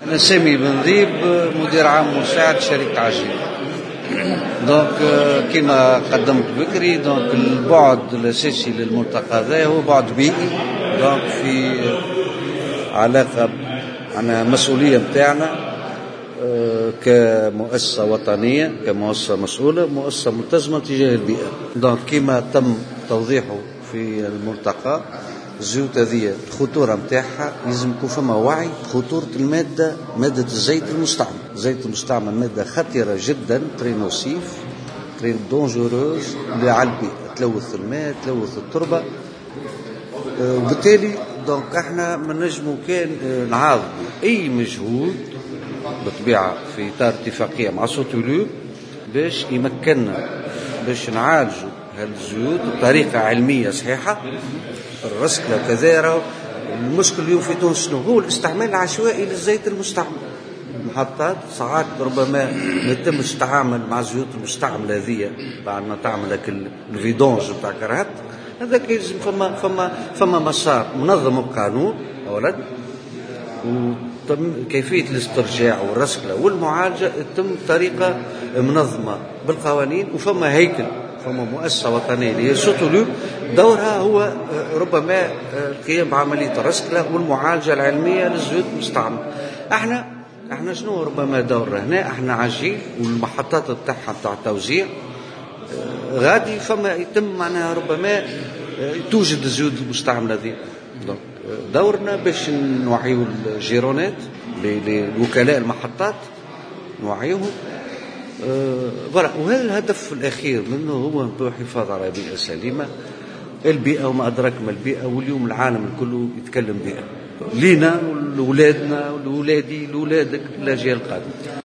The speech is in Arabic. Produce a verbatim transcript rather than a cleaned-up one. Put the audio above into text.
أنا سامي بن ذيب، مدير عام مساعد شركة عجين. دونك كما قدمت بكري، دونك البعد الأساسي للملتقى هذا هو بعد بيئي، دونك في علاقة عن مسؤولية متاعنا كمؤسسة وطنية، كمؤسسة مسؤولة، مؤسسة ملتزمة تجاه البيئة. دونك كما تم توضيحه في الملتقى، الزيوت هذه الخطورة متاعها لازم يكون فما وعي خطورة المادة، مادة الزيت المستعمل. الزيت المستعمل مادة خطيرة جدا، تري نوسيف، تري دونجوروز على البيئة، تلوث الماء، تلوث التربة. وبالتالي دونك احنا ما نجمو كان نعاضدوا اي مجهود بطبيعة في اطار اتفاقية مع سوتولو باش يمكننا باش نعالجوا هالزيوت بطريقة علمية صحيحة. الرسكلة كذا، المشكل اليوم في تونس شنو هو؟ الاستعمال العشوائي للزيت المستعمل. المحطات ساعات ربما ما يتمش التعامل مع الزيوت المستعملة هذه بعد ما تعمل لك الفيدونج بتاع كرهات. هذاك يلزم فما فما فما مسار منظم بقانون أولاد، وتم كيفية الاسترجاع والرسكلة والمعالجة تتم بطريقة منظمة بالقوانين، وفما هيكل، فما مؤسسة وطنية اللي هي سوتولو دورها هو ربما القيام بعملية الرسكلة والمعالجة العلمية للزيوت المستعملة. احنا احنا شنو ربما دورنا هنا؟ احنا عجين والمحطات بتاعها بتاع التوزيع غادي فما يتم معناها ربما توجد الزيوت المستعملة ذي. دورنا باش نوعيو الجيرونات لوكلاء المحطات، نوعيوهم. أه وهذا الهدف الأخير منه هو الحفاظ على بيئة سليمة. البيئة وما أدراك ما البيئة، واليوم العالم كله يتكلم بيئة لينا ولأولادنا ولأولادي لأولادك الأجيال القادمة.